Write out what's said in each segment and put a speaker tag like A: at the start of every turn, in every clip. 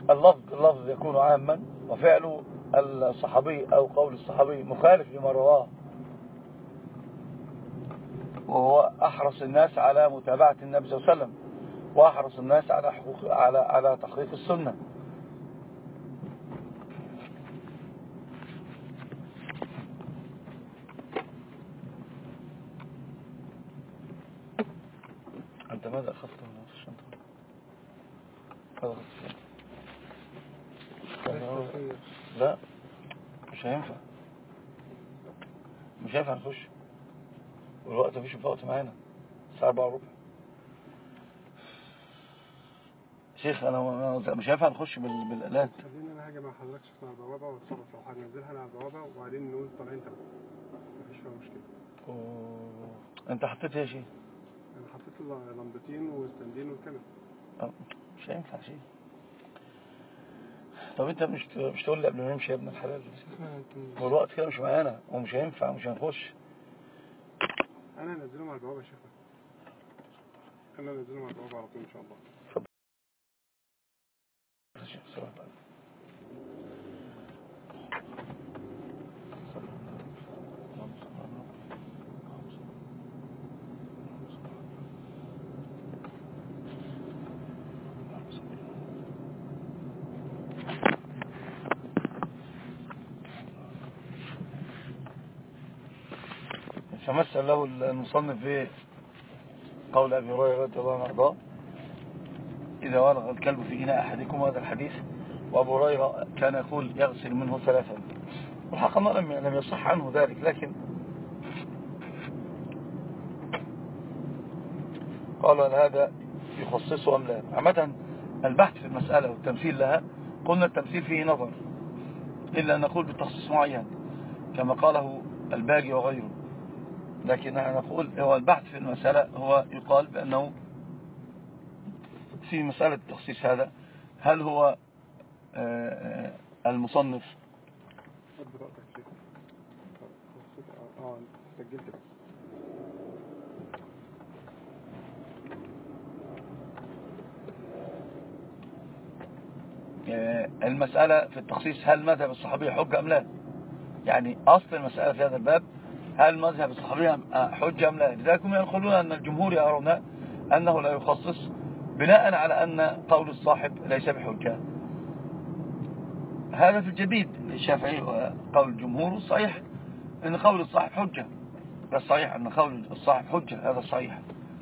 A: اللفظ يكون عاما، وفعل الصحابي أو قول الصحابي مخالف لما رواه، وهو أحرص الناس على متابعة النبي صلى الله عليه وسلم، وأحرص الناس على تحقيق السنة. أنت ماذا أخذت من الشنطة؟ لا مش هينفع نخش، والوقت مفيش وقت معانا، الساعة 4:15. شيخ أنا مش هينفع نخش بالآلات.
B: خلينا أنا هاجي مع حضرتك شفنا على البوابة واتصرف لو هننزلها على البوابة وبعدين نقول طالعين تمام، مفيش فيها مشكلة.
A: أنت حطيت ايه شيء؟
B: أنا حطيت لمبتين وستاندين والكاميرا.
A: مش هينفع شيء. طب انت مش تقول لي قبل ما نمشي يا ابن الحلال؟ هو الوقت كده مش معانا ومش هينفع، مش هنخش.
B: انا هنزلهم على البوابه يا شيخ، انا هنزلهم على البوابه على طول ان شاء الله.
A: اتفضل. فمثل له المصنف في قول أبي هريرة رضي الله عنه وارضاه: إذا ولغ الكلب في إناء أحدكم، هذا الحديث. وأبو هريرة كان يقول يغسل منه 3. والحق ما لم يصح عنه ذلك، لكن قال هل هذا يخصصه أم لا. عامة البحث في المسألة والتمثيل لها، قلنا التمثيل فيه نظر، إلا أن نقول بالتخصيص معين كما قاله الباجي وغيره، لكننا نقول هو البحث في المسألة هو يقال بأنه في مسألة التخصيص هذا هل هو المصنف
B: سجلت
A: المسألة في التخصيص هل مذهب الصحابية حجة أم لا. يعني أصل المسألة في هذا الباب هل مذهب الصحابية حجة أم لا. لذلك هم ينقلون أن الجمهور يرون أنه لا يخصص بناء على أن قول الصاحب ليس بحجة. هذا في الجديد للشافعي وقول الجمهور الصحيح أن قول الصاحب حجة. الصحيح أن قول الصاحب حجة، هذا الصحيح.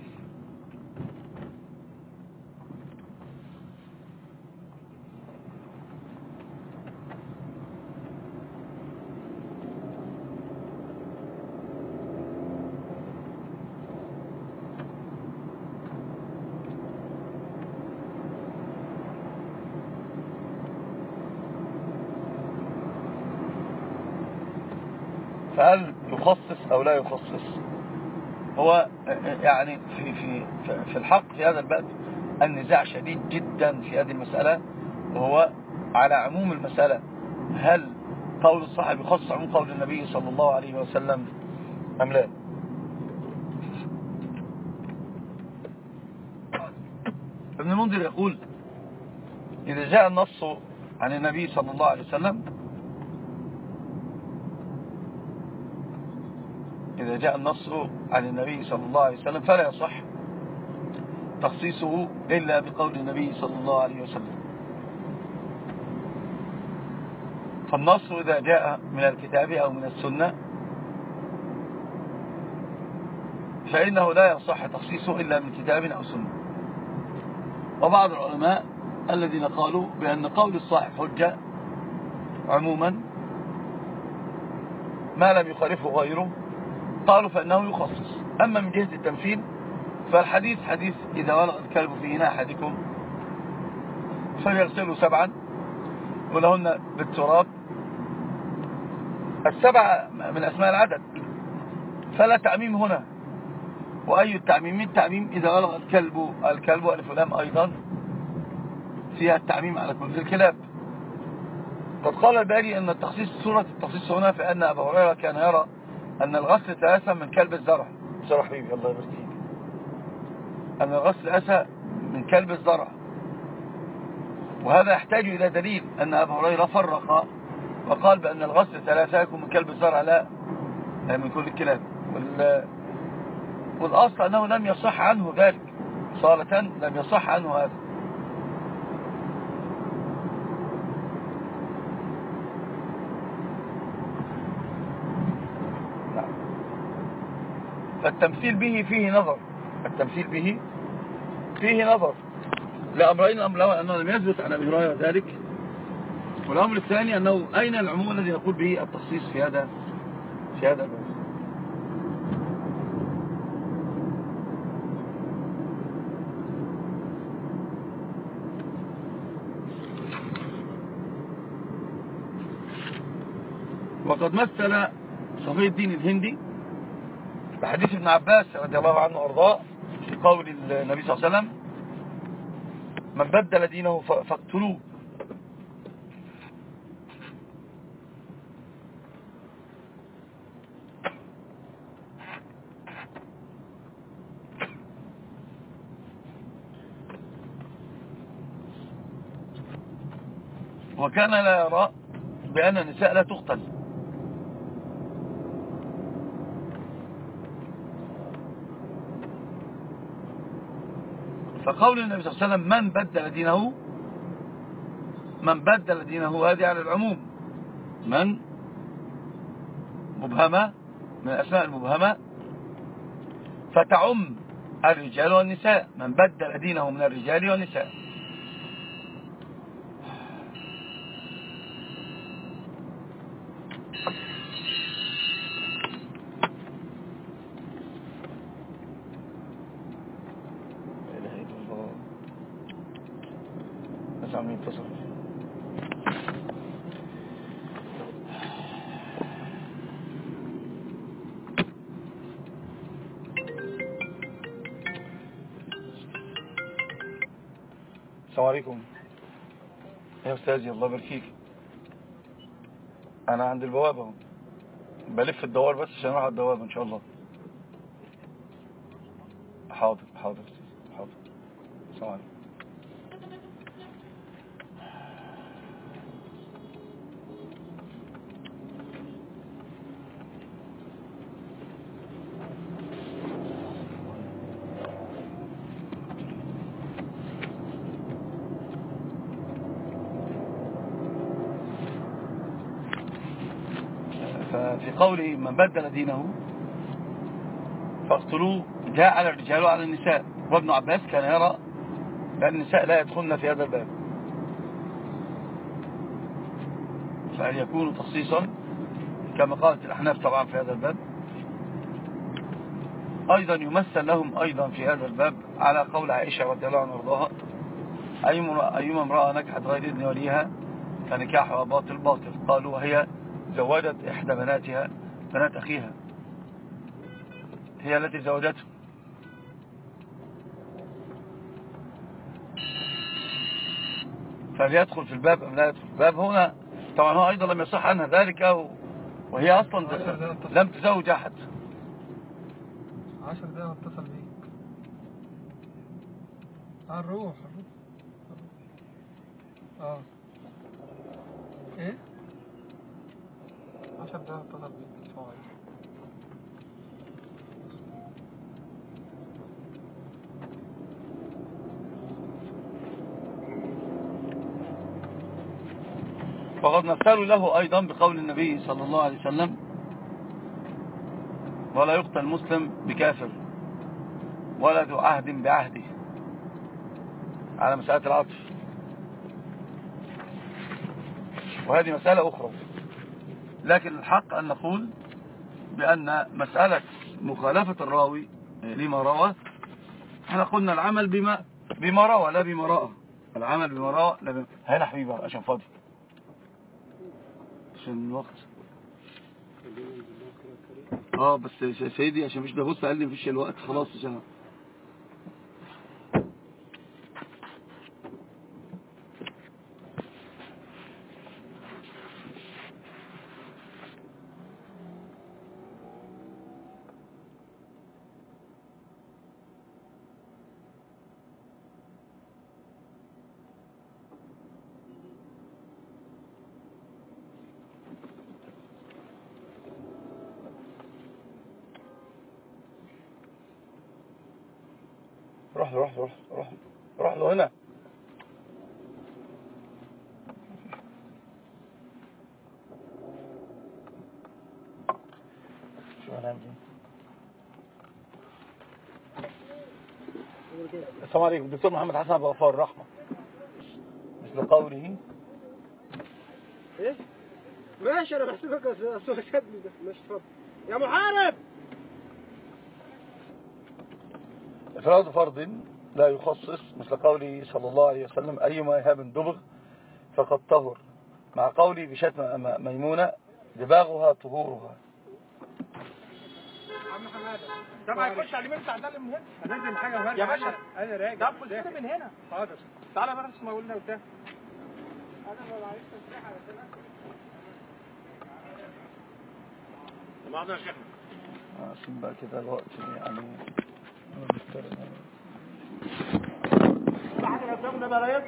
A: فهل يخصص أو لا يخصص؟ هو يعني في الحق في هذا الباب النزاع شديد جدا في هذه المسألة، وهو على عموم المسألة هل قول الصحابي يخصص عموم قول النبي صلى الله عليه وسلم أم لا. ابن المنذر يقول: إذا جاء النص عن النبي صلى الله عليه وسلم، إذا جاء النص عن النبي صلى الله عليه وسلم فلا يصح تخصيصه إلا بقول النبي صلى الله عليه وسلم. فالنص إذا جاء من الكتاب أو من السنة فإنه لا يصح تخصيصه إلا من كتاب أو سنة. وبعض العلماء الذين قالوا بأن قول الصاحب حجة عموما ما لم يخالفه غيره قالوا فإنه يخصص. أما من جهة التمثيل فالحديث حديث إذا ولغ الكلب في إناء أحدكم فليغسلوا 7 ولهن بالتراب. 7 من أسماء العدد، فلا تعميم هنا. وأي التعميم؟ التعميم إذا ولغ الكلب ألف ولام أيضا فيها التعميم على كل الكلاب. قد قال الباري أن التخصيص سورة التخصيص هنا في أن أبا هريرة كان يرى أن الغسل 3 من كلب الزرع. بصراحة حبيبي الله يبارك فيك، أن الغسل 3 من كلب الزرع. وهذا يحتاج إلى دليل أن أبا هريرة فرق وقال بأن الغسل 3 يكون من كلب الزرع لا من كل الكلاب. والأصل أنه لم يصح عنه ذلك صالة، لم يصح عنه هذا. فالتمثيل به فيه نظر، التمثيل به فيه نظر لأمرين. الأمر الأول أنه لم يثبت عن أبي هريرة ذلك، والأمر الثاني أنه أين العموم الذي يقول به التخصيص في هذا الباب. وقد مثل صفي الدين الهندي بحديث ابن عباس رضي الله عنه وارضاه في قول النبي صلى الله عليه وسلم: من بدل دينه فاقتلوه. وكان لا يرى بأن النساء لا تقتل. فقول النبي صلى الله عليه وسلم من بدل دينه هذه على العموم، من مبهمة من الأسماء المبهمة فتعم الرجال والنساء، من بدل دينه من الرجال والنساء. السلام عليكم يا أستاذي، الله يبارك فيك. أنا عند البوابة بلف الدوار بس عشان أروح على الدوابة إن شاء الله. حاضر حاضر حاضر. السلام عليكم. ففي قوله من بدل دينه فاقتلوه جاء على الرجال وعلى النساء. وابن عباس كان يرى بأن النساء لا يدخلن في هذا الباب، فهل يكون تخصيصا كما قالت الأحناف طبعا في هذا الباب؟ أيضا يمثل لهم أيضا في هذا الباب على قول عائشة رضي الله عنها وارضاها: أيما امرأة نكحت غير إذن وليها فنكاحها باطل. قالوا وهي زوجت إحدى بناتها بنات أخيها، هي التي زوجته. فليدخل في الباب أم لا يدخل في الباب؟ هنا طبعا هو أيضا لم يصح عنها ذلك، وهي أصلا لم تزوج أحد.
B: 10 دقايق اتصل بيك. هنروح ايه 10 دقايق اتصل بيك.
A: وقد مثلوا له أيضا بقول النبي صلى الله عليه وسلم: ولا يقتل مسلم بكافر ولا ذو عهد بعهده، على مسألة العطف. وهذه مسألة أخرى، لكن الحق أن نقول بأن مسألة مخالفة الراوي لما روى، احنا قلنا العمل بما روى لا بما رأى. العمل بما روى لا بما... هنا حبيبي عشان فاضي عشان الوقت. بس يا سيدي عشان مش ببص قال لي مفيش الوقت خلاص. عشان روح له هنا. شو هنعمل ايه؟ السلام عليكم. الدكتور محمد حسن ابو غفار الرحمه مثل قوله
B: ايه ماشي. انا بحسبك اصل شدني ده. ماشي اتفضل يا محارب.
A: إفراد فرض لا يخصص مثل قوله صلى الله عليه وسلم أيما إهاب دبغ فقد طهر، مع قوله بشتم ميمونة دباغها طهورها.
B: عم حماده طب هيخش على اليمين تعدل من هنا. هننزل حاجه وهرجع يا باشا. انا راجع. طب خش من هنا. حاضر. تعالى بقى اسمع قولنا قدام. انا ما عرفتش تصريح على كده. بعضنا يا شيخنا.
A: عشان بقى كده الوقت يعني
B: بعد يا قدامنا بقى ريس.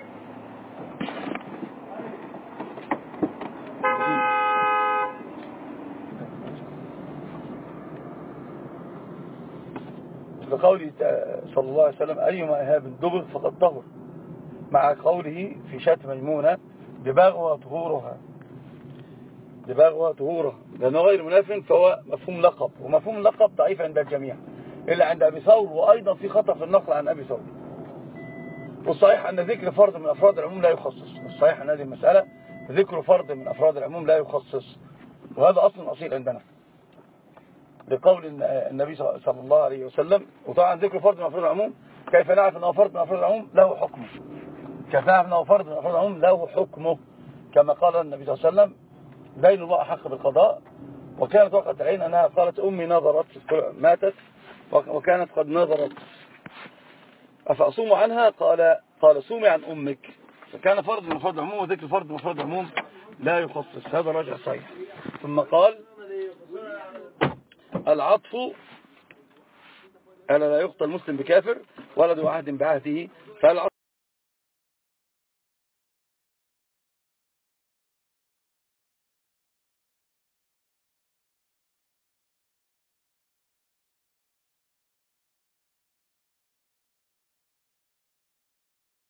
A: بقوله صلى الله عليه وسلم أيما إهاب دبغ فقد طهر، مع قوله في شتم ميمونة دباغها طهورها. لأنه غير مناف فهو مفهوم لقب، ومفهوم اللقب ضعيف عند الجميع إلا عند أبي ثور، وأيضا في خطأ في النقل عن أبي ثور. والصحيح أن ذكر فرد من أفراد العموم لا يخصص. الصحيح أن هذه المسألة ذكر فرد من أفراد العموم لا يخصص، وهذا أصل عندنا لقول النبي صلى الله عليه وسلم. وطبعا ذكر فرد من أفراد العموم كيف نعرف أنه فرد من أفراد العموم له حكمه؟ كيف نعرف أنه فرد من أفراد العموم له حكمه؟ كما قال النبي صلى الله عليه وسلم دين الله أحق بالقضاء. وكانت وقت العين أنها قالت أمي نظرت ماتت وكانت قد نظرت أفأصوم عنها؟ قال صومي عن أمك. فكان فرد من أفراد العموم، وذكر فرد من أفراد العموم لا يخصص. هذا راجع صحيح. ثم قال العطف ألا لا يقتل المسلم بكافر ولا ذو عهد بعهده. فالعطف